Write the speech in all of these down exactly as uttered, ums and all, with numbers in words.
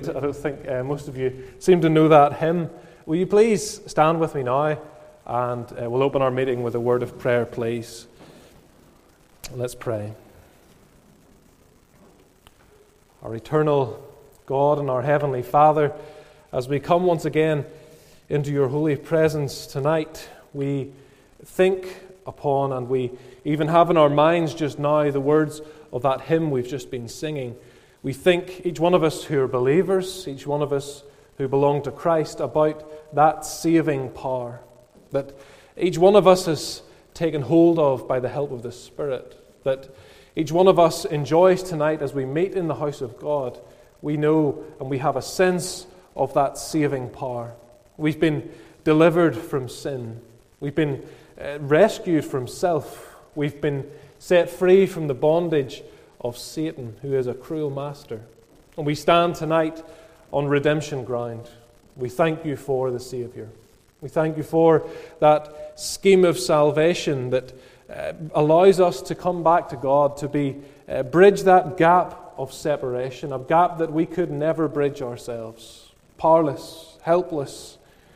I don't think uh, most of you seem to know that hymn. Will you please stand with me now, and uh, we'll open our meeting with a word of prayer, please. Let's pray. Our eternal God and our heavenly Father, as we come once again into your holy presence tonight, we think upon and we even have in our minds just now the words of that hymn we've just been singing. We think, each one of us who are believers, each one of us who belong to Christ, about that saving power that each one of us has taken hold of by the help of the Spirit, that each one of us enjoys tonight as we meet in the house of God. We know and we have a sense of that saving power. We've been delivered from sin. We've been uh, rescued from self. We've been set free from the bondage of Satan, who is a cruel master. And we stand tonight on redemption ground. We thank you for the Saviour. We thank you for that scheme of salvation that uh, allows us to come back to God, to be uh, bridge that gap of separation, a gap that we could never bridge ourselves. Powerless, helpless,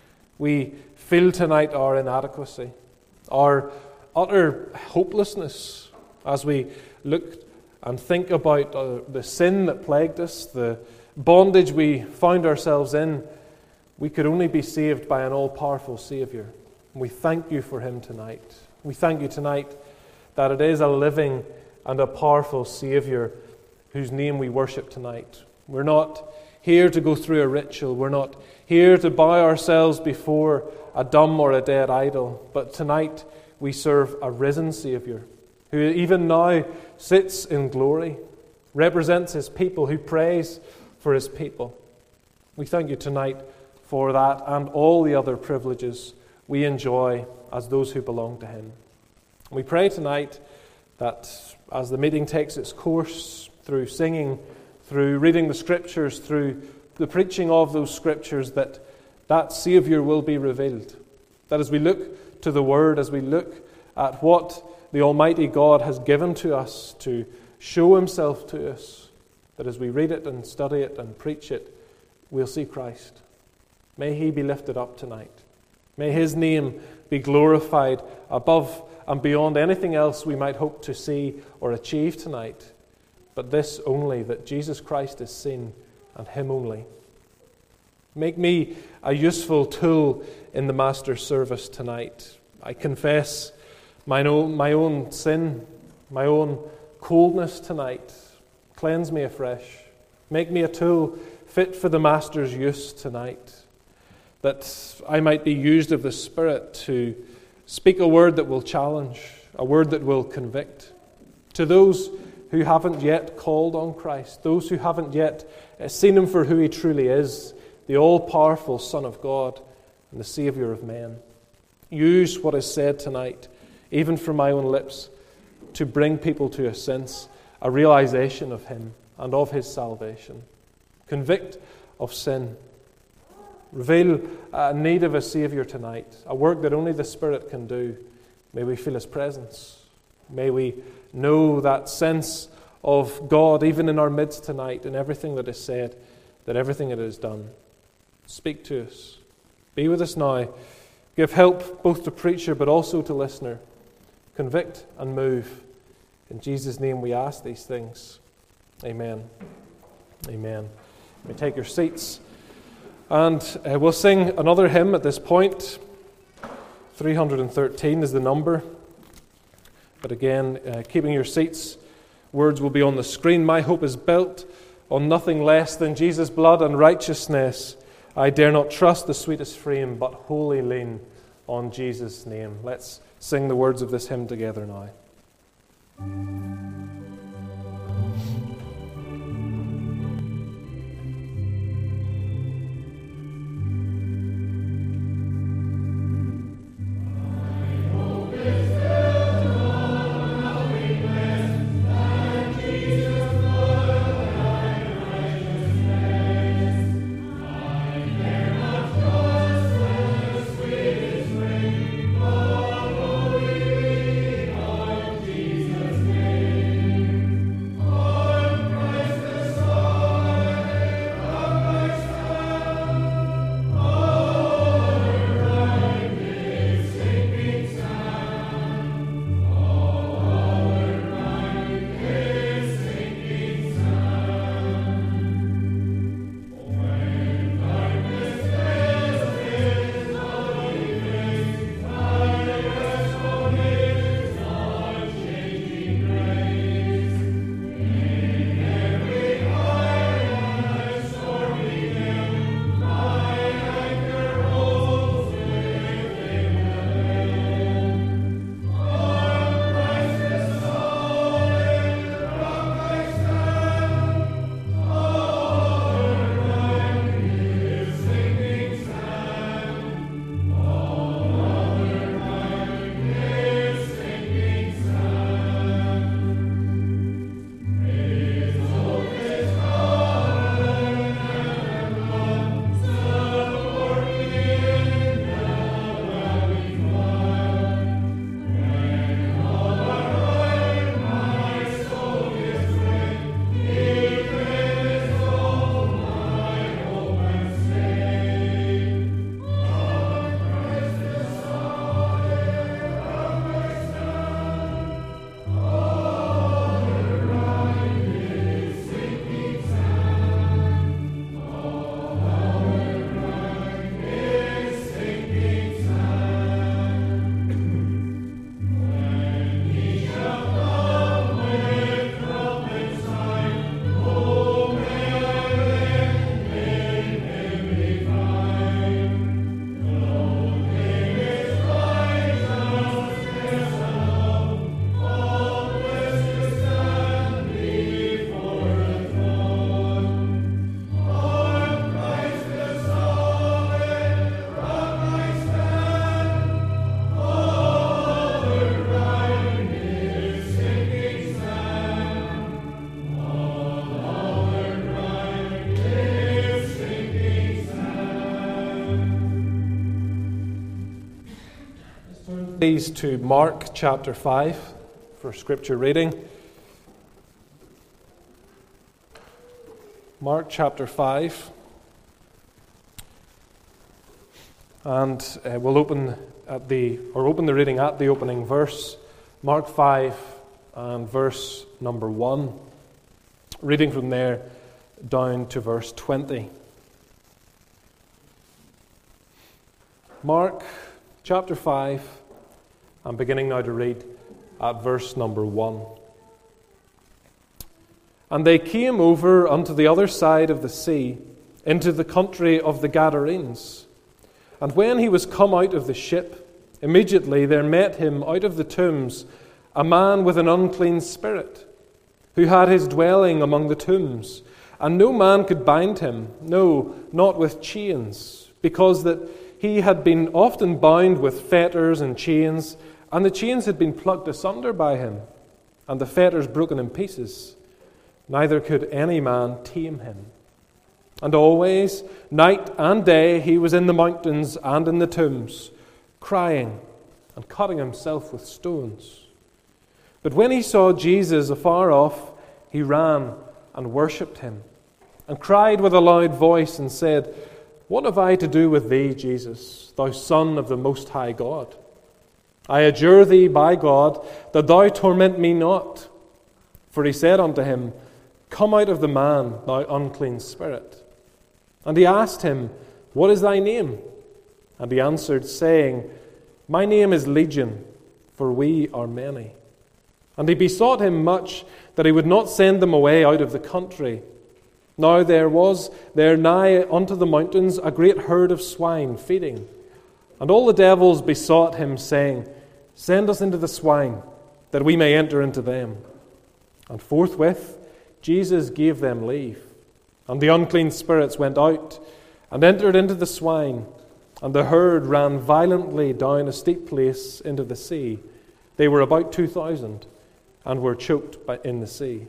we feel tonight our inadequacy, our utter hopelessness as we look and think about uh, the sin that plagued us, the bondage we found ourselves in. We could only be saved by an all-powerful Saviour. We thank you for him tonight. We thank you tonight that it is a living and a powerful Saviour whose name we worship tonight. We're not here to go through a ritual. We're not here to bow ourselves before a dumb or a dead idol. But tonight we serve a risen Saviour who even now sits in glory, represents his people, who prays for his people. We thank you tonight for that and all the other privileges we enjoy as those who belong to him. We pray tonight that as the meeting takes its course through singing, through reading the Scriptures, through the preaching of those Scriptures, that that Saviour will be revealed. That as we look to the Word, as we look at what the Almighty God has given to us to show himself to us, that as we read it and study it and preach it, we'll see Christ. May he be lifted up tonight. May his name be glorified above and beyond anything else we might hope to see or achieve tonight. But this only, that Jesus Christ is seen, and him only. Make me a useful tool in the Master's service tonight. I confess my own, my own sin, my own coldness tonight. Cleanse me afresh. Make me a tool fit for the Master's use tonight, that I might be used of the Spirit to speak a word that will challenge, a word that will convict. To those who haven't yet called on Christ, those who haven't yet seen him for who he truly is, the all-powerful Son of God and the Saviour of men. Use what is said tonight, even from my own lips, to bring people to a sense, a realization of him and of his salvation. Convict of sin. Reveal a need of a Saviour tonight, a work that only the Spirit can do. May we feel his presence. May we know that sense of God even in our midst tonight, in everything that is said, that everything that is done. Speak to us. Be with us now. Give help both to preacher but also to listener. Convict and move. In Jesus' name we ask these things. Amen. Amen. You may take your seats. And uh, we'll sing another hymn at this point. three hundred thirteen is the number. But again, uh, keeping your seats, words will be on the screen. My hope is built on nothing less than Jesus' blood and righteousness. I dare not trust the sweetest frame, but wholly lean on Jesus' name. Let's sing the words of this hymn together now. Jesus' name. Please to Mark chapter five for scripture reading. Mark chapter five. And uh, we'll open at the or open the reading at the opening verse, Mark five and verse number one. Reading from there down to verse twenty. Mark chapter five, I'm beginning now to read at verse number one. And they came over unto the other side of the sea, into the country of the Gadarenes. And when he was come out of the ship, immediately there met him out of the tombs a man with an unclean spirit, who had his dwelling among the tombs. And no man could bind him, no, not with chains, because that he had been often bound with fetters and chains, and the chains had been plucked asunder by him, and the fetters broken in pieces. Neither could any man tame him. And always, night and day, he was in the mountains and in the tombs, crying and cutting himself with stones. But when he saw Jesus afar off, he ran and worshipped him, and cried with a loud voice and said, What have I to do with thee, Jesus, thou Son of the Most High God? I adjure thee by God that thou torment me not. For he said unto him, Come out of the man, thou unclean spirit. And he asked him, What is thy name? And he answered, saying, My name is Legion, for we are many. And he besought him much that he would not send them away out of the country. Now there was there nigh unto the mountains a great herd of swine feeding. And all the devils besought him, saying, Send us into the swine, that we may enter into them. And forthwith Jesus gave them leave. And the unclean spirits went out and entered into the swine, and the herd ran violently down a steep place into the sea. They were about two thousand, and were choked by, in the sea.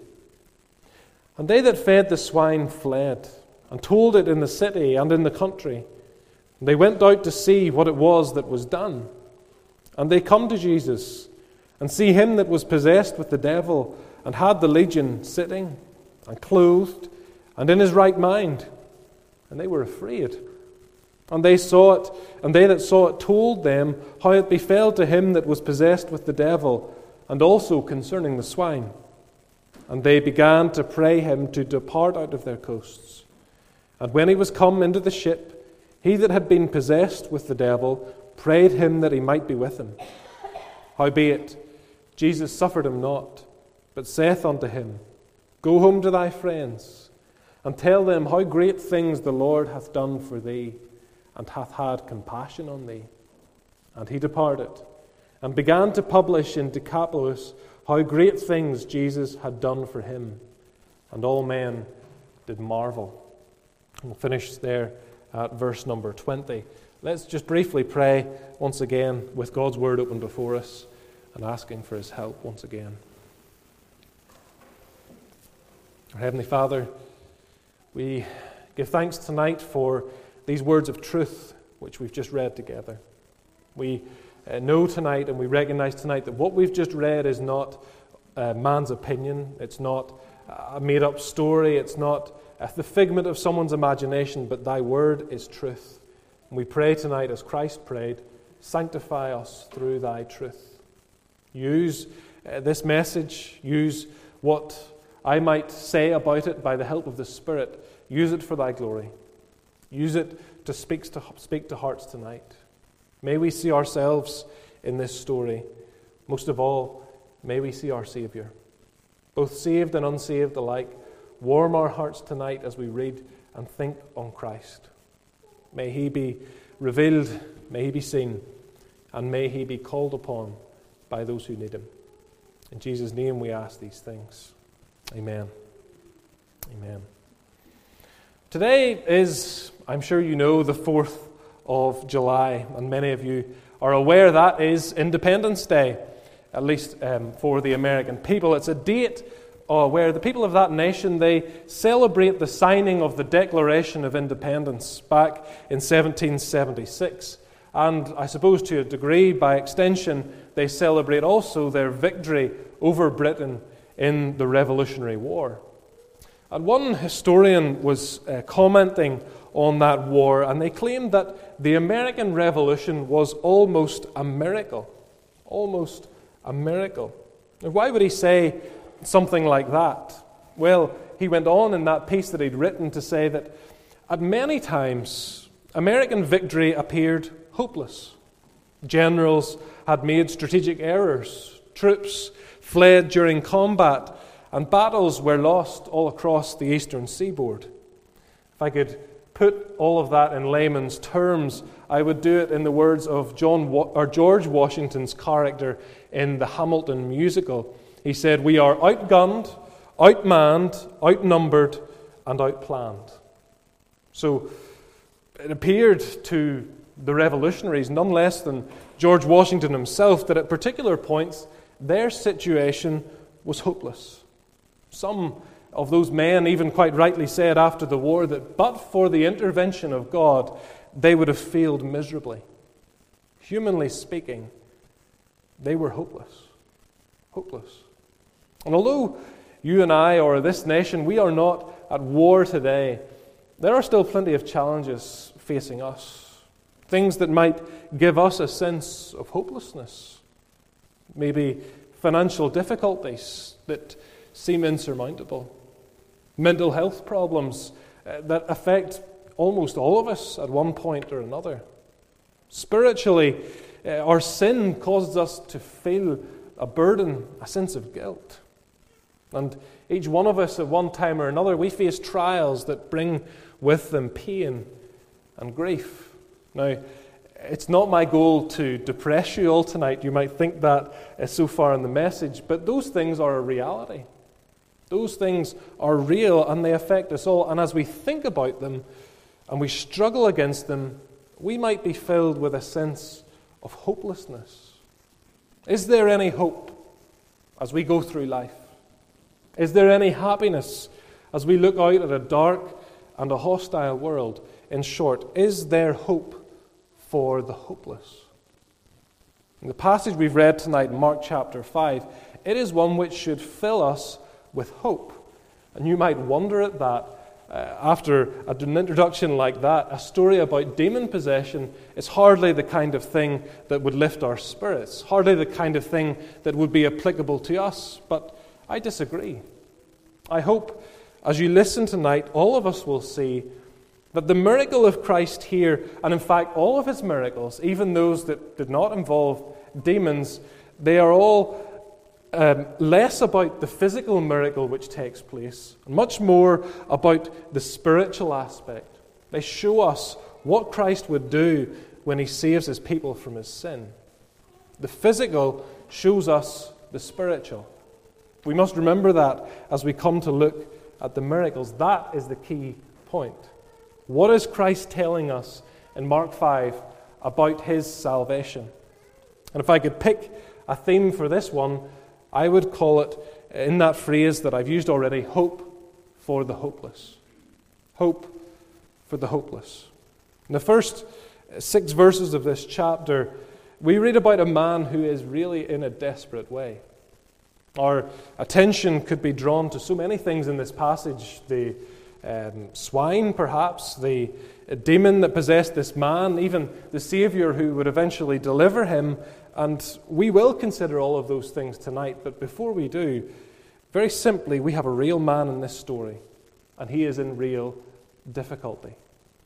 And they that fed the swine fled, and told it in the city and in the country. And they went out to see what it was that was done. And they come to Jesus, and see him that was possessed with the devil, and had the legion sitting, and clothed, and in his right mind. And they were afraid. And they saw it, and they that saw it told them how it befell to him that was possessed with the devil, and also concerning the swine. And they began to pray him to depart out of their coasts. And when he was come into the ship, he that had been possessed with the devil prayed him that he might be with him. Howbeit, Jesus suffered him not, but saith unto him, Go home to thy friends, and tell them how great things the Lord hath done for thee, and hath had compassion on thee. And he departed, and began to publish in Decapolis how great things Jesus had done for him. And all men did marvel. We'll finish there at verse number twenty. Let's just briefly pray once again with God's word open before us and asking for his help once again. Our Heavenly Father, we give thanks tonight for these words of truth which we've just read together. We uh, know tonight and we recognize tonight that what we've just read is not uh, man's opinion. It's not a made-up story. It's not uh, the figment of someone's imagination, but thy word is truth. And we pray tonight as Christ prayed, sanctify us through thy truth. Use uh, this message, use what I might say about it by the help of the Spirit. Use it for thy glory. Use it to speak to, speak to hearts tonight. May we see ourselves in this story. Most of all, may we see our Savior. Both saved and unsaved alike, warm our hearts tonight as we read and think on Christ. May he be revealed, may he be seen, and may he be called upon by those who need him. In Jesus' name we ask these things. Amen. Amen. Today is, I'm sure you know, the fourth of July, and many of you are aware that is Independence Day, at least um, for the American people. It's a date uh, where the people of that nation, they celebrate the signing of the Declaration of Independence back in seventeen seventy-six. And I suppose to a degree, by extension, they celebrate also their victory over Britain in the Revolutionary War. And one historian was uh, commenting on that war, and they claimed that the American Revolution was almost a miracle. Almost a miracle. And why would he say something like that? Well, he went on in that piece that he'd written to say that at many times, American victory appeared hopeless. Generals had made strategic errors. Troops fled during combat, and battles were lost all across the eastern seaboard. If I could put all of that in layman's terms, I would do it in the words of John or George Washington's character in the Hamilton musical. He said, "We are outgunned, outmanned, outnumbered, and outplanned." So it appeared to the revolutionaries, none less than George Washington himself, that at particular points their situation was hopeless. Some of those men even quite rightly said after the war that but for the intervention of God, they would have failed miserably. Humanly speaking, they were hopeless. Hopeless. And although you and I, or this nation, we are not at war today, there are still plenty of challenges facing us. Things that might give us a sense of hopelessness. Maybe financial difficulties that seem insurmountable. Mental health problems uh, that affect almost all of us at one point or another. Spiritually, uh, our sin causes us to feel a burden, a sense of guilt. And each one of us at one time or another, we face trials that bring with them pain and grief. Now, it's not my goal to depress you all tonight. You might think that uh, so far in the message, but those things are a reality. Those things are real and they affect us all. And as we think about them and we struggle against them, we might be filled with a sense of hopelessness. Is there any hope as we go through life? Is there any happiness as we look out at a dark and a hostile world? In short, is there hope for the hopeless? In the passage we've read tonight, Mark chapter five, it is one which should fill us with hope. And you might wonder at that, uh, after an introduction like that, a story about demon possession is hardly the kind of thing that would lift our spirits, hardly the kind of thing that would be applicable to us. But I disagree. I hope as you listen tonight, all of us will see that the miracle of Christ here, and in fact all of his miracles, even those that did not involve demons, they are all Um, less about the physical miracle which takes place, and much more about the spiritual aspect. They show us what Christ would do when he saves his people from his sin. The physical shows us the spiritual. We must remember that as we come to look at the miracles. That is the key point. What is Christ telling us in Mark five about his salvation? And if I could pick a theme for this one, I would call it, in that phrase that I've used already, hope for the hopeless. Hope for the hopeless. In the first six verses of this chapter, we read about a man who is really in a desperate way. Our attention could be drawn to so many things in this passage. The um, swine, perhaps, the demon that possessed this man, even the Savior who would eventually deliver him. And we will consider all of those things tonight, but before we do, very simply, we have a real man in this story, and he is in real difficulty.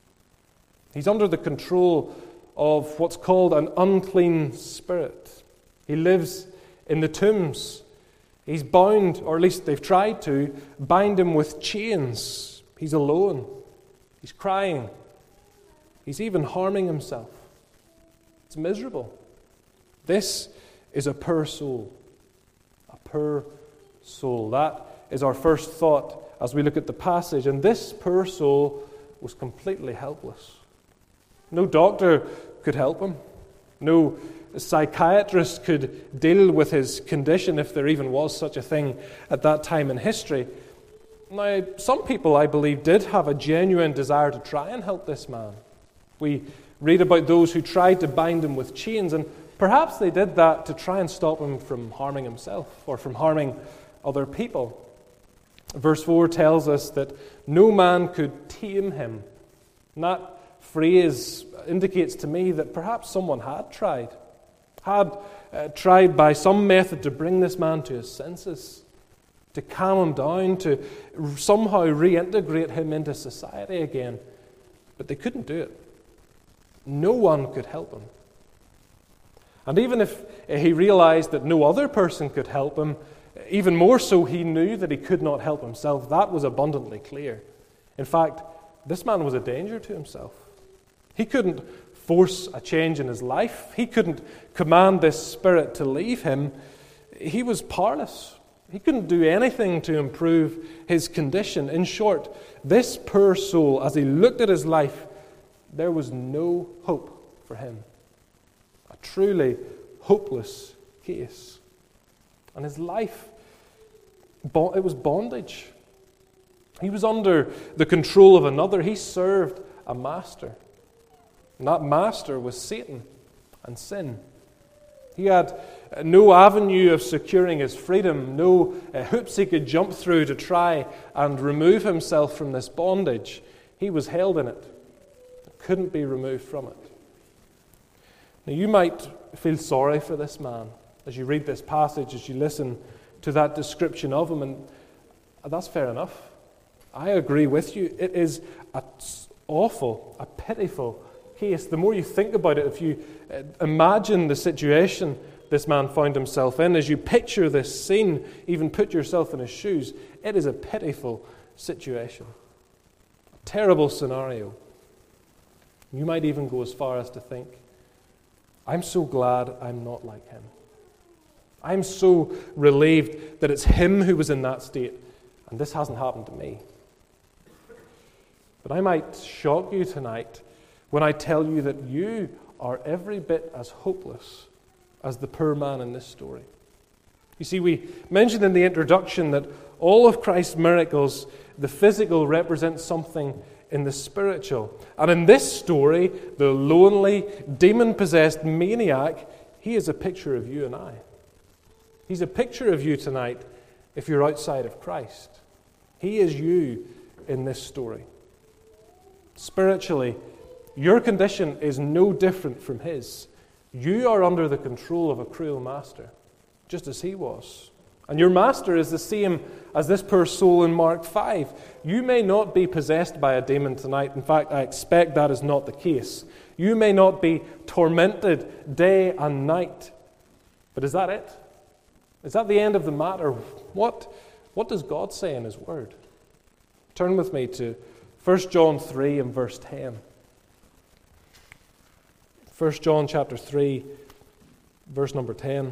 He's under the control of what's called an unclean spirit. He lives in the tombs. He's bound, or at least they've tried to, bind him with chains. He's alone. He's crying. He's even harming himself. It's miserable. This is a poor soul. A poor soul. That is our first thought as we look at the passage. And this poor soul was completely helpless. No doctor could help him. No psychiatrist could deal with his condition, if there even was such a thing at that time in history. Now, some people, I believe, did have a genuine desire to try and help this man. We read about those who tried to bind him with chains, and perhaps they did that to try and stop him from harming himself or from harming other people. Verse four tells us that no man could tame him. And that phrase indicates to me that perhaps someone had tried, had uh, tried by some method to bring this man to his senses, to calm him down, to somehow reintegrate him into society again. But they couldn't do it. No one could help him. And even if he realized that no other person could help him, even more so he knew that he could not help himself. That was abundantly clear. In fact, this man was a danger to himself. He couldn't force a change in his life. He couldn't command this spirit to leave him. He was powerless. He couldn't do anything to improve his condition. In short, this poor soul, as he looked at his life, there was no hope for him. A truly hopeless case. And his life, it was bondage. He was under the control of another. He served a master. And that master was Satan and sin. He had no avenue of securing his freedom, no uh, hoops he could jump through to try and remove himself from this bondage. He was held in it. Couldn't be removed from it. Now you might feel sorry for this man as you read this passage, as you listen to that description of him, and that's fair enough. I agree with you. It is an awful, a pitiful case. The more you think about it, if you imagine the situation this man found himself in, as you picture this scene, even put yourself in his shoes, it is a pitiful situation. A terrible scenario. You might even go as far as to think, I'm so glad I'm not like him. I'm so relieved that it's him who was in that state, and this hasn't happened to me. But I might shock you tonight when I tell you that you are every bit as hopeless as the poor man in this story. You see, we mentioned in the introduction that all of Christ's miracles, the physical represents something in the spiritual. And in this story, the lonely, demon-possessed maniac, he is a picture of you and I. He's a picture of you tonight if you're outside of Christ. He is you in this story. Spiritually, your condition is no different from his. You are under the control of a cruel master, just as he was. And your master is the same as this poor soul in Mark five. You may not be possessed by a demon tonight. In fact, I expect that is not the case. You may not be tormented day and night. But is that it? Is that the end of the matter? What, what does God say in his word? Turn with me to First John three and verse ten. First John chapter three, verse number ten.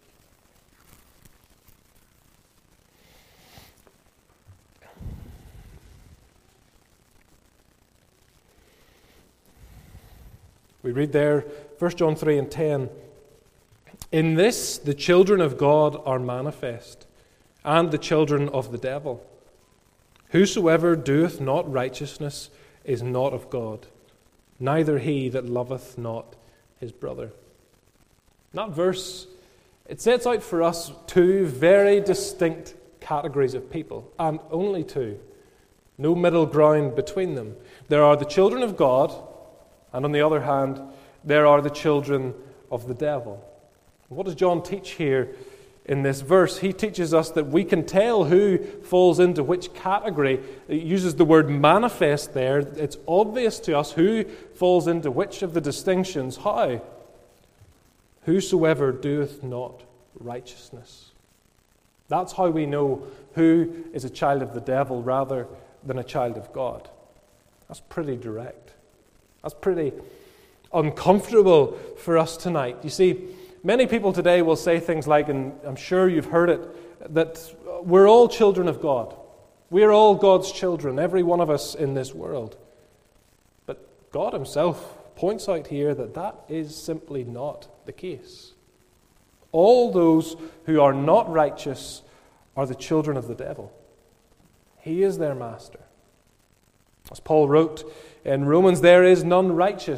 We read there, First John three and ten, "In this the children of God are manifest, and the children of the devil. Whosoever doeth not righteousness is not of God, neither he that loveth not his brother." That verse, it sets out for us two very distinct categories of people, and only two. No middle ground between them. There are the children of God, and on the other hand, there are the children of the devil. What does John teach here in this verse? He teaches us that we can tell who falls into which category. He uses the word manifest there. It's obvious to us who falls into which of the distinctions. How? Whosoever doeth not righteousness. That's how we know who is a child of the devil rather than a child of God. That's pretty direct. That's pretty uncomfortable for us tonight. You see, many people today will say things like, and I'm sure you've heard it, that we're all children of God. We're all God's children, every one of us in this world. But God himself points out here that that is simply not the case. All those who are not righteous are the children of the devil. He is their master. As Paul wrote in Romans, there is none righteous,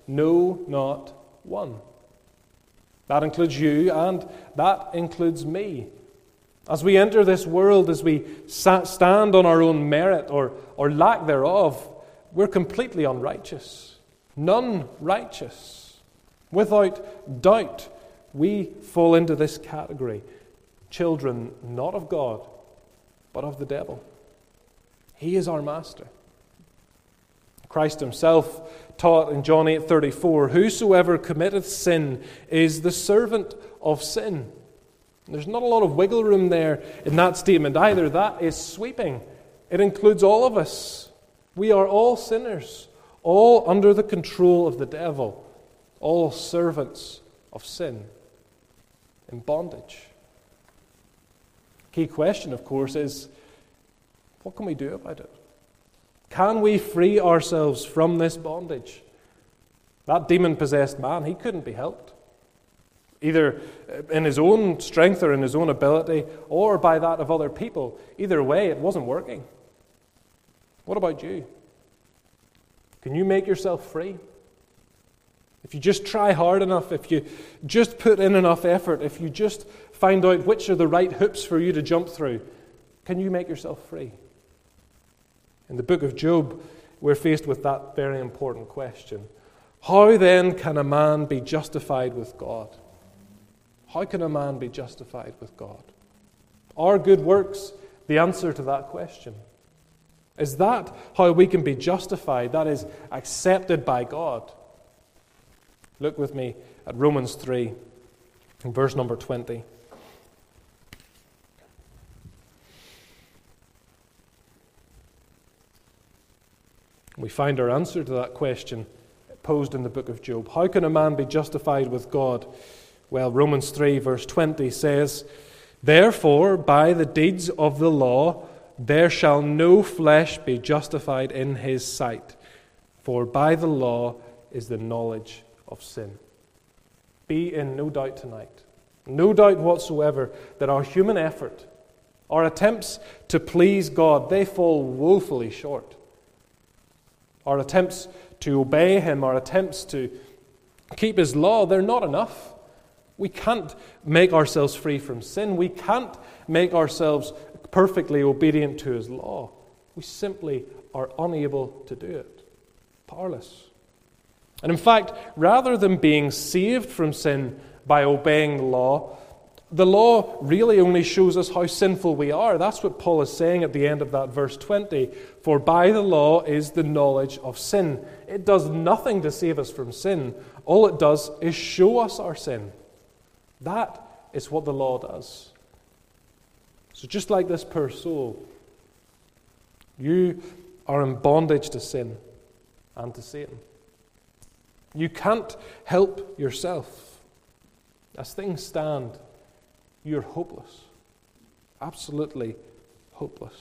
No, not one. That includes you, and that includes me. As we enter this world, as we stand on our own merit or, or lack thereof, we're completely unrighteous. None righteous. Without doubt, we fall into this category. Children not of God, but of the devil. He is our master. Christ himself taught in John eight thirty-four, whosoever committeth sin is the servant of sin. There's not a lot of wiggle room there in that statement either. That is sweeping. It includes all of us. We are all sinners, all under the control of the devil, all servants of sin, in bondage. Key question, of course, is what can we do about it? Can we free ourselves from this bondage? That demon-possessed man, he couldn't be helped. Either in his own strength or in his own ability, or by that of other people. Either way, it wasn't working. What about you? Can you make yourself free? If you just try hard enough, if you just put in enough effort, if you just find out which are the right hoops for you to jump through, can you make yourself free? In the book of Job, we're faced with that very important question. How then can a man be justified with God? How can a man be justified with God? Are good works the answer to that question? Is that how we can be justified, that is, accepted by God? Look with me at Romans three, in verse number twenty. We find our answer to that question posed in the book of Job. How can a man be justified with God? Well, Romans three, verse twenty says, therefore, by the deeds of the law, there shall no flesh be justified in his sight, for by the law is the knowledge of sin. Be in no doubt tonight, no doubt whatsoever, that our human effort, our attempts to please God, they fall woefully short. Our attempts to obey Him, our attempts to keep His law, they're not enough. We can't make ourselves free from sin. We can't make ourselves perfectly obedient to His law. We simply are unable to do it. Powerless. And in fact, rather than being saved from sin by obeying the law, the law really only shows us how sinful we are. That's what Paul is saying at the end of that verse twenty. For by the law is the knowledge of sin. It does nothing to save us from sin. All it does is show us our sin. That is what the law does. So just like this poor soul, you are in bondage to sin and to Satan. You can't help yourself. As things stand, you're hopeless. Absolutely hopeless.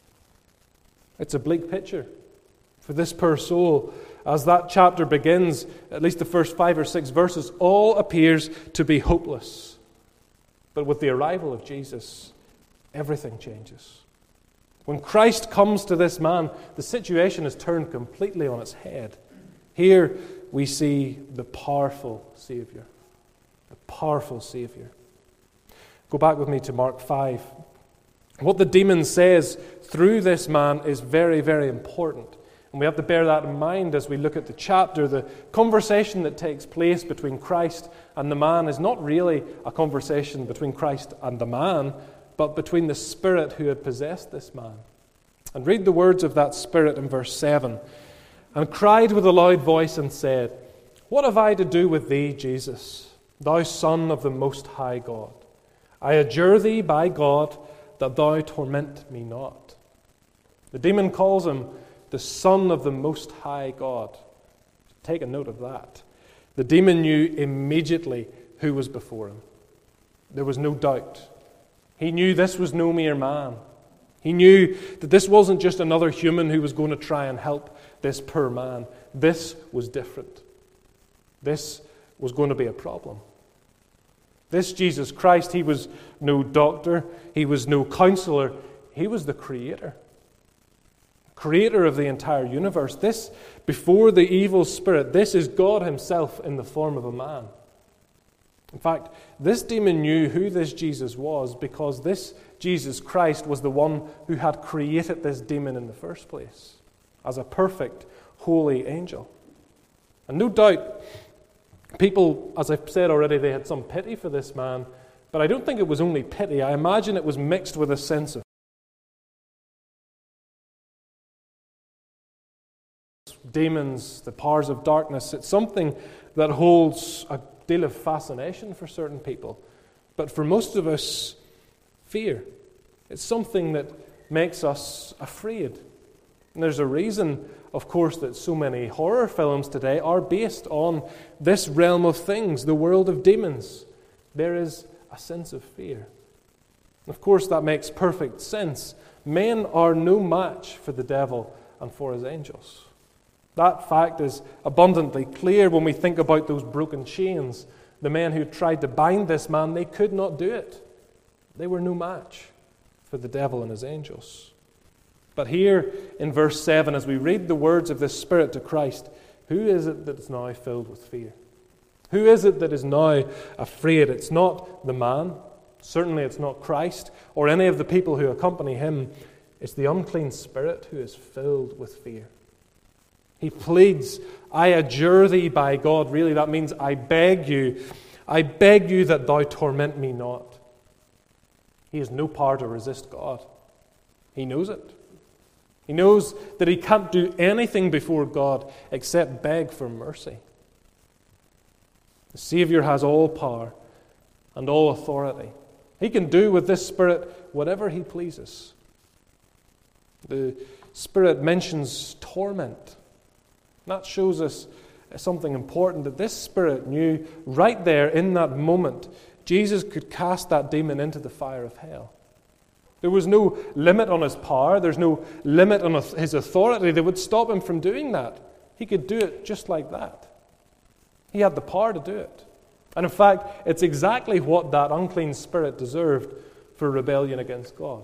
It's a bleak picture for this poor soul. As that chapter begins, at least the first five or six verses, all appears to be hopeless. But with the arrival of Jesus, everything changes. When Christ comes to this man, the situation is turned completely on its head. Here we see the powerful Savior. The powerful Savior. Go back with me to Mark five. What the demon says through this man is very, very important. And we have to bear that in mind as we look at the chapter. The conversation that takes place between Christ and the man is not really a conversation between Christ and the man, but between the spirit who had possessed this man. And read the words of that spirit in verse seven. And cried with a loud voice and said, what have I to do with thee, Jesus, thou Son of the Most High God? I adjure thee by God that thou torment me not. The demon calls him the Son of the Most High God. Take a note of that. The demon knew immediately who was before him. There was no doubt. He knew this was no mere man. He knew that this wasn't just another human who was going to try and help this poor man. This was different. This was going to be a problem. This Jesus Christ, he was no doctor, he was no counselor, he was the Creator. creator of the entire universe. This, before the evil spirit, this is God himself in the form of a man. In fact, this demon knew who this Jesus was because this Jesus Christ was the one who had created this demon in the first place as a perfect, holy angel. And no doubt, people, as I've said already, they had some pity for this man, but I don't think it was only pity. I imagine it was mixed with a sense of demons, the powers of darkness. It's something that holds a deal of fascination for certain people. But for most of us, fear. It's something that makes us afraid. And there's a reason, of course, that so many horror films today are based on this realm of things, the world of demons. There is a sense of fear. Of course, that makes perfect sense. Men are no match for the devil and for his angels. That fact is abundantly clear when we think about those broken chains. The men who tried to bind this man, they could not do it. They were no match for the devil and his angels. But here in verse seven, as we read the words of this Spirit to Christ, who is it that is now filled with fear? Who is it that is now afraid? It's not the man. Certainly it's not Christ or any of the people who accompany him. It's the unclean spirit who is filled with fear. He pleads, I adjure thee by God. Really, that means I beg you. I beg you that thou torment me not. He has no power to resist God. He knows it. He knows that he can't do anything before God except beg for mercy. The Savior has all power and all authority. He can do with this Spirit whatever he pleases. The Spirit mentions torment. That shows us something important, that this Spirit knew right there in that moment Jesus could cast that demon into the fire of hell. There was no limit on his power. There's no limit on his authority that would stop him from doing that. He could do it just like that. He had the power to do it. And in fact, it's exactly what that unclean spirit deserved for rebellion against God.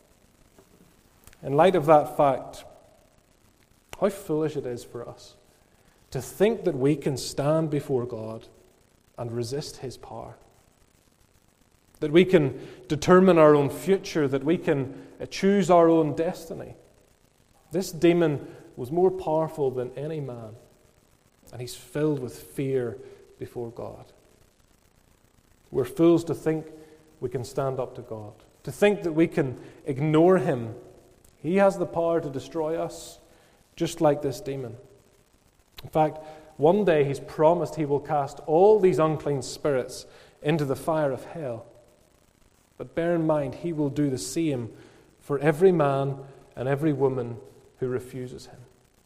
In light of that fact, how foolish it is for us to think that we can stand before God and resist his power. That we can determine our own future, that we can choose our own destiny. This demon was more powerful than any man, and he's filled with fear before God. We're fools to think we can stand up to God, to think that we can ignore him. He has the power to destroy us, just like this demon. In fact, one day he's promised he will cast all these unclean spirits into the fire of hell. But bear in mind, he will do the same for every man and every woman who refuses him.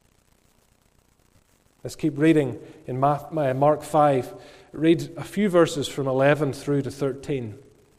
Let's keep reading in Mark five. Read a few verses from eleven through to thirteen.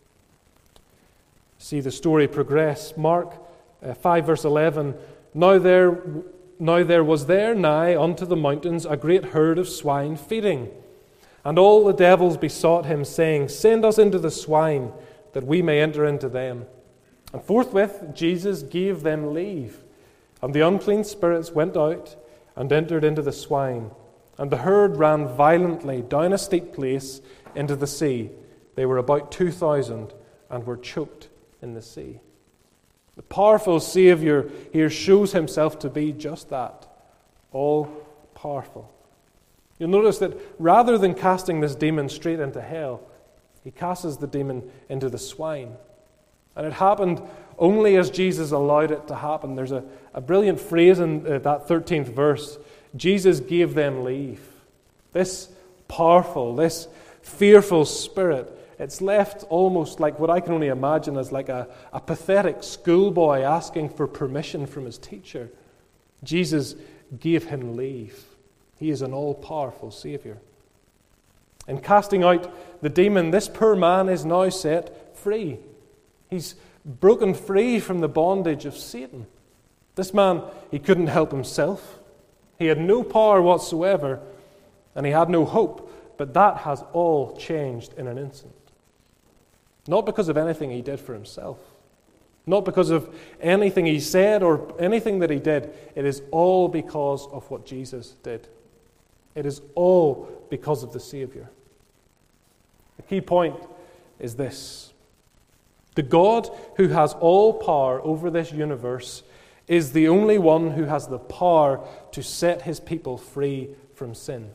See the story progress. Mark five verse eleven. Now there, now there was there nigh unto the mountains a great herd of swine feeding. And all the devils besought him, saying, Send us into the swine, that we may enter into them. And forthwith Jesus gave them leave. And the unclean spirits went out and entered into the swine. And the herd ran violently down a steep place into the sea. They were about two thousand and were choked in the sea. The powerful Savior here shows himself to be just that, all-powerful. You'll notice that rather than casting this demon straight into hell, he casts the demon into the swine. And it happened only as Jesus allowed it to happen. There's a, a brilliant phrase in uh, that thirteenth verse. Jesus gave them leave. This powerful, this fearful spirit, it's left almost like what I can only imagine as like a, a pathetic schoolboy asking for permission from his teacher. Jesus gave him leave. He is an all-powerful Savior. In casting out the demon, this poor man is now set free. He's broken free from the bondage of Satan. This man, he couldn't help himself. He had no power whatsoever, and he had no hope. But that has all changed in an instant. Not because of anything he did for himself, Not because of anything he said or anything that he did. It is all because of what Jesus did. It is all because of the Savior. The key point is this. The God who has all power over this universe is the only one who has the power to set his people free from sin.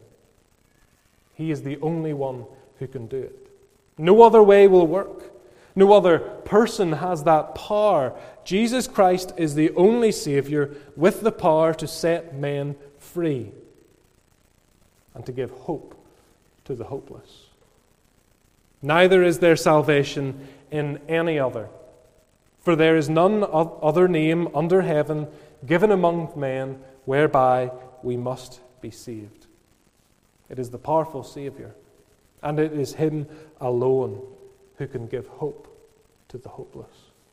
He is the only one who can do it. No other way will work. No other person has that power. Jesus Christ is the only Savior with the power to set men free and to give hope to the hopeless. Neither is there salvation in any other, for there is none other name under heaven given among men whereby we must be saved. It is the powerful Savior, and it is Him alone who can give hope to the hopeless.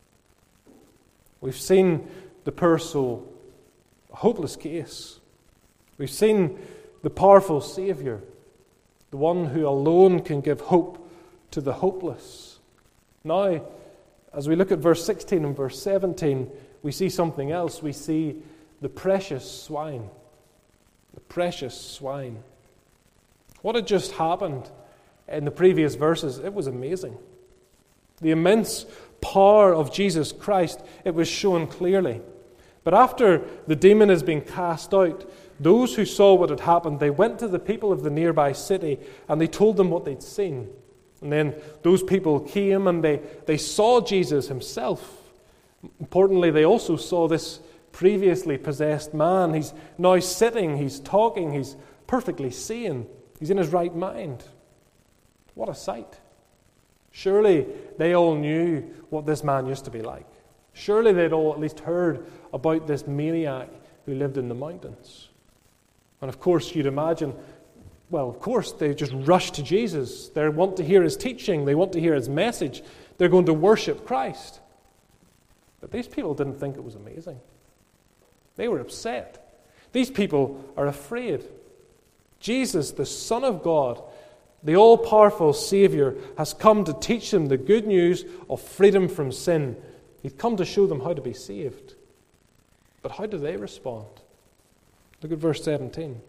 We've seen the poor soul, a hopeless case. We've seen the powerful Savior, the one who alone can give hope to the hopeless. Now, as we look at verse sixteen and verse seventeen, we see something else. We see the precious swine. The precious swine. What had just happened in the previous verses, it was amazing. The immense power of Jesus Christ, it was shown clearly. But after the demon has been cast out, those who saw what had happened, they went to the people of the nearby city and they told them what they'd seen. And then those people came and they, they saw Jesus himself. Importantly, they also saw this previously possessed man. He's now sitting, he's talking, he's perfectly sane. He's in his right mind. What a sight. Surely they all knew what this man used to be like. Surely they'd all at least heard about this maniac who lived in the mountains. And of course, you'd imagine, well, of course, they just rush to Jesus. They want to hear his teaching. They want to hear his message. They're going to worship Christ. But these people didn't think it was amazing. They were upset. These people are afraid. Jesus, the Son of God, the all-powerful Savior, has come to teach them the good news of freedom from sin. He's come to show them how to be saved. But how do they respond? Look at verse seventeen.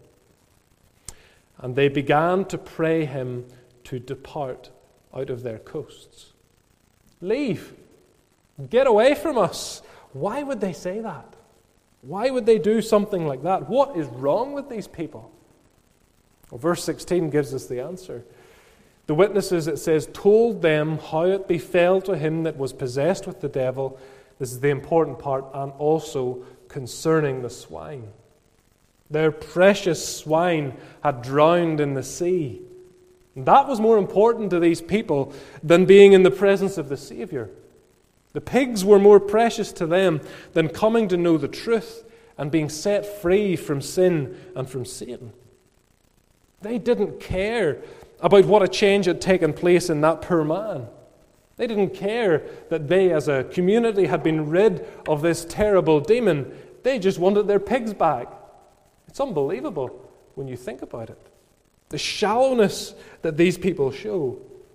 And they began to pray him to depart out of their coasts. Leave. Get away from us. Why would they say that? Why would they do something like that? What is wrong with these people? Well, verse sixteen gives us the answer. The witnesses, it says, told them how it befell to him that was possessed with the devil. This is the important part, and also concerning the swine. Their precious swine had drowned in the sea. And that was more important to these people than being in the presence of the Savior. The pigs were more precious to them than coming to know the truth and being set free from sin and from Satan. They didn't care about what a change had taken place in that poor man. They didn't care that they as a community had been rid of this terrible demon. They just wanted their pigs back. It's unbelievable when you think about it. The shallowness that these people show.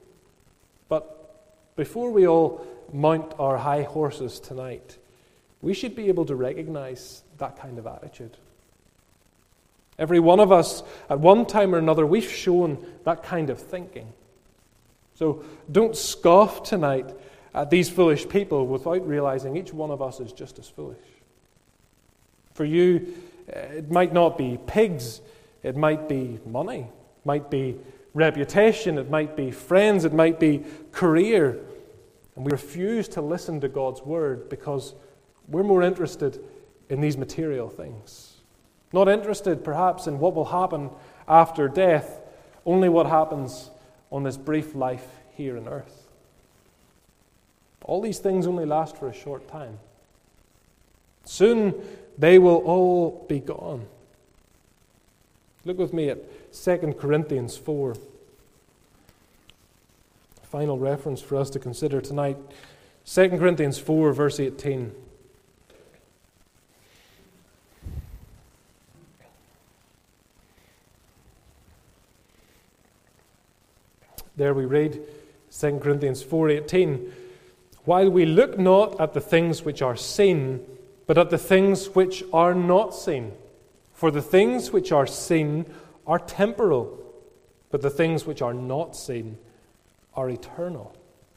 But before we all mount our high horses tonight, we should be able to recognize that kind of attitude. Every one of us, at one time or another, we've shown that kind of thinking. So don't scoff tonight at these foolish people without realizing each one of us is just as foolish. For you, it might not be pigs, it might be money, it might be reputation, it might be friends, it might be career. And we refuse to listen to God's word because we're more interested in these material things. Not interested, perhaps, in what will happen after death, only what happens on this brief life here on earth. All these things only last for a short time. Soon they will all be gone. Look with me at Second Corinthians four. Final reference for us to consider tonight. Second Corinthians four, verse eighteen. There we read Second Corinthians four eighteen. while we look not at the things which are seen, but at the things which are not seen. For the things which are seen are temporal, but the things which are not seen are eternal.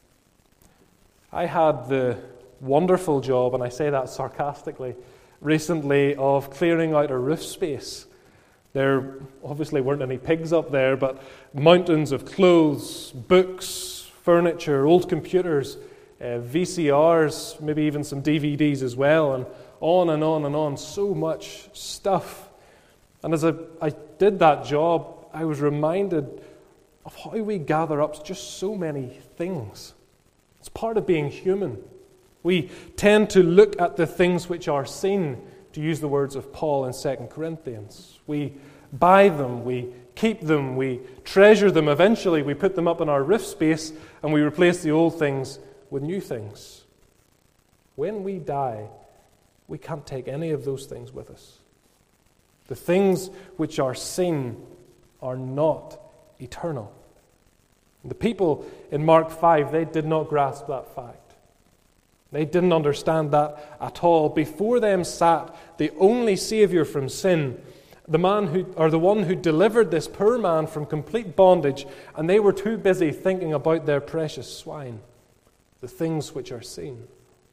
I had the wonderful job, and I say that sarcastically, recently of clearing out a roof space. There obviously weren't any pigs up there, but mountains of clothes, books, furniture, old computers, uh, V C Rs, maybe even some D V Ds as well, and on and on and on, so much stuff. And as I, I did that job, I was reminded of how we gather up just so many things. It's part of being human. We tend to look at the things which are seen, to use the words of Paul in Second Corinthians. We buy them, we keep them, we treasure them. Eventually we put them up in our roof space and we replace the old things with new things. When we die, we can't take any of those things with us. The things which are seen are not eternal. The people in Mark five, they did not grasp that fact. They didn't understand that at all. Before them sat the only Savior from sin, the man who, or the one who delivered this poor man from complete bondage, and they were too busy thinking about their precious swine, the things which are seen.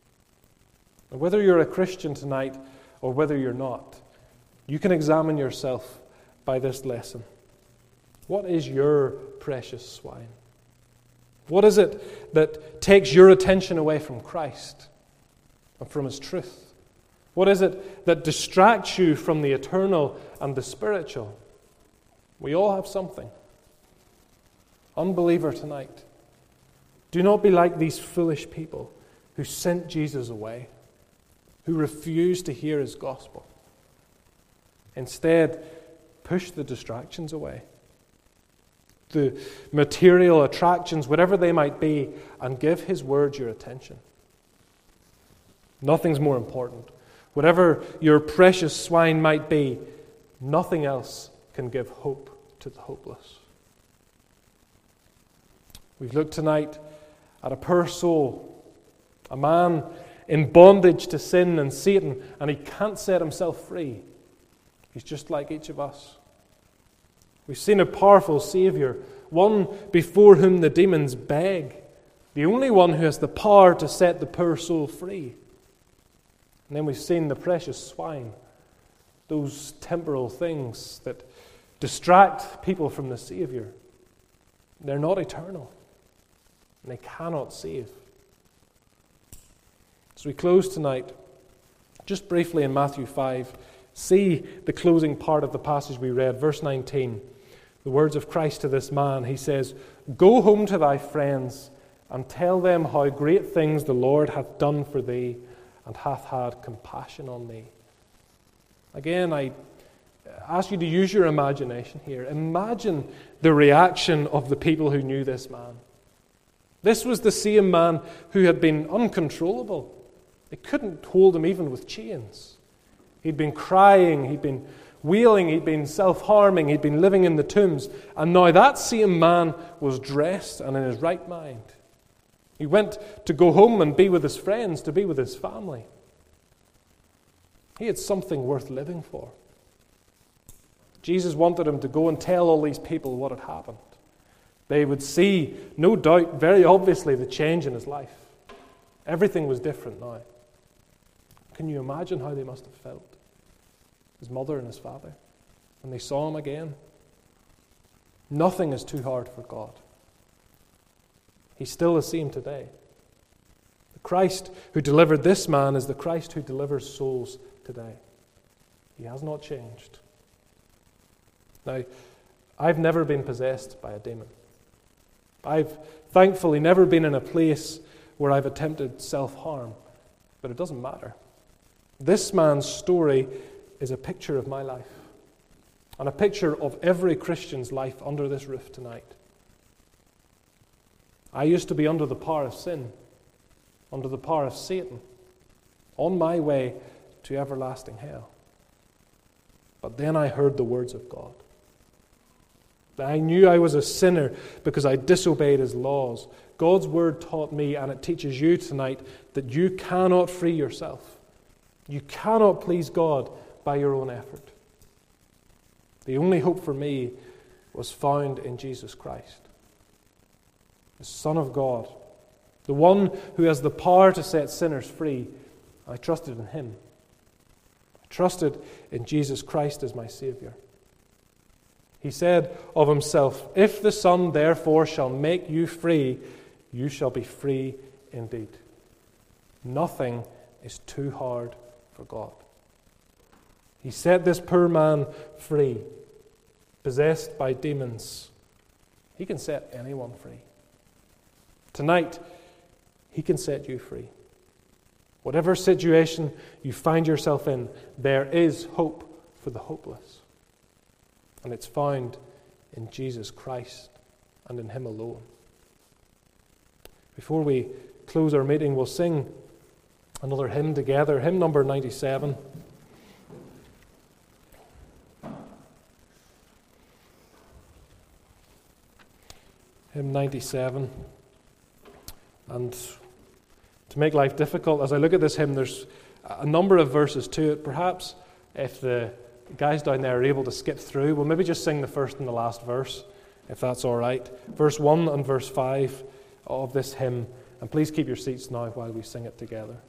And whether you're a Christian tonight or whether you're not, you can examine yourself by this lesson. What is your precious swine? What is it that takes your attention away from Christ and from His truth? What is it that distracts you from the eternal and the spiritual? We all have something. Unbeliever tonight, do not be like these foolish people who sent Jesus away, who refused to hear His gospel. Instead, push the distractions away, the material attractions, whatever they might be, and give His word your attention. Nothing's more important. Whatever your precious swine might be, nothing else can give hope to the hopeless. We've looked tonight at a poor soul, a man in bondage to sin and Satan, and he can't set himself free. He's just like each of us. We've seen a powerful Savior, one before whom the demons beg, the only one who has the power to set the poor soul free. And then we've seen the precious swine, those temporal things that distract people from the Savior. They're not eternal, and they cannot save. As we close tonight, just briefly in Matthew five, see the closing part of the passage we read, verse nineteen. The words of Christ to this man. He says, "Go home to thy friends, and tell them how great things the Lord hath done for thee, and hath had compassion on thee." Again, I ask you to use your imagination here. Imagine the reaction of the people who knew this man. This was the same man who had been uncontrollable. They couldn't hold him even with chains. He'd been crying, he'd been wailing, he'd been self-harming, he'd been living in the tombs. And now that same man was dressed and in his right mind. He went to go home and be with his friends, to be with his family. He had something worth living for. Jesus wanted him to go and tell all these people what had happened. They would see, no doubt, very obviously, the change in his life. Everything was different now. Can you imagine how they must have felt? His mother and his father, when they saw him again. Nothing is too hard for God. He's still the same today. The Christ who delivered this man is the Christ who delivers souls today. He has not changed. Now, I've never been possessed by a demon. I've thankfully never been in a place where I've attempted self-harm, but it doesn't matter. This man's story is a picture of my life, and a picture of every Christian's life under this roof tonight. I used to be under the power of sin, under the power of Satan, on my way to everlasting hell. But then I heard the words of God. I knew I was a sinner because I disobeyed his laws. God's word taught me, and it teaches you tonight, that you cannot free yourself. You cannot please God by your own effort. The only hope for me was found in Jesus Christ, the Son of God, the one who has the power to set sinners free. I trusted in him. I trusted in Jesus Christ as my Savior. He said of himself, "If the Son therefore shall make you free, you shall be free indeed." Nothing is too hard for God. He set this poor man free, possessed by demons. He can set anyone free. Tonight, he can set you free. Whatever situation you find yourself in, there is hope for the hopeless. And it's found in Jesus Christ and in him alone. Before we close our meeting, we'll sing another hymn together, hymn number ninety-seven. Hymn ninety-seven. And to make life difficult, as I look at this hymn, there's a number of verses to it. Perhaps if the guys down there are able to skip through, we'll maybe just sing the first and the last verse, if that's all right. Verse one and verse five of this hymn. And please keep your seats now while we sing it together.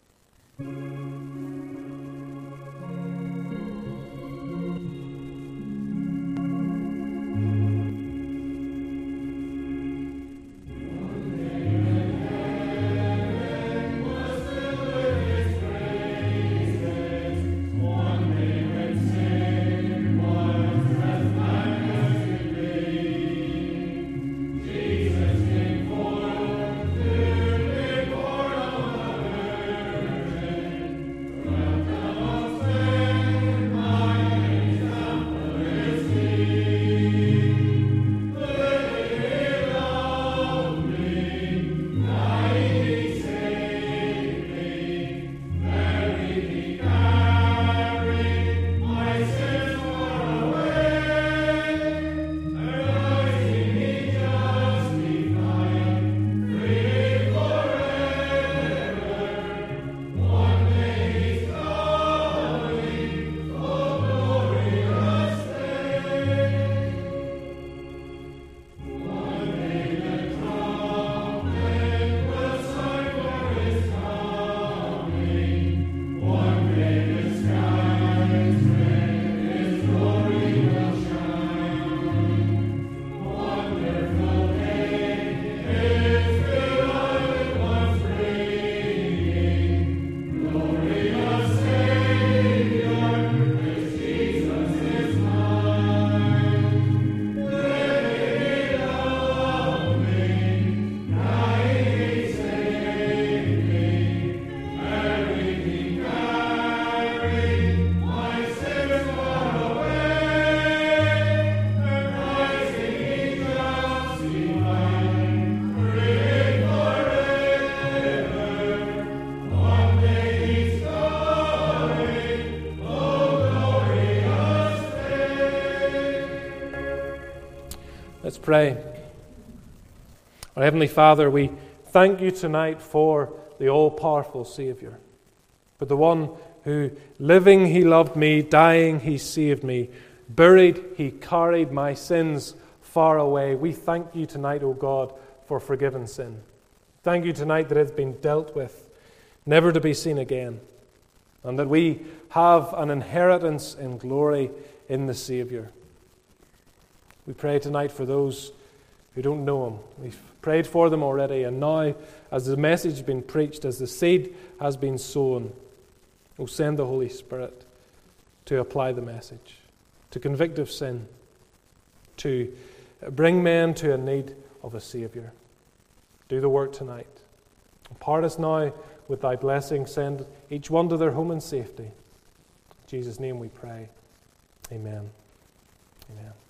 Let's pray. Our Heavenly Father, we thank you tonight for the all-powerful Savior, for the one who, living, he loved me, dying, he saved me, buried, he carried my sins far away. We thank you tonight, O God, for forgiven sin. Thank you tonight that it's been dealt with, never to be seen again, and that we have an inheritance in glory in the Savior. We pray tonight for those who don't know him. We've prayed for them already, and now, as the message has been preached, as the seed has been sown, we'll send the Holy Spirit to apply the message, to convict of sin, to bring men to a need of a Savior. Do the work tonight. Part us now with thy blessing. Send each one to their home in safety. In Jesus' name we pray. Amen. Amen.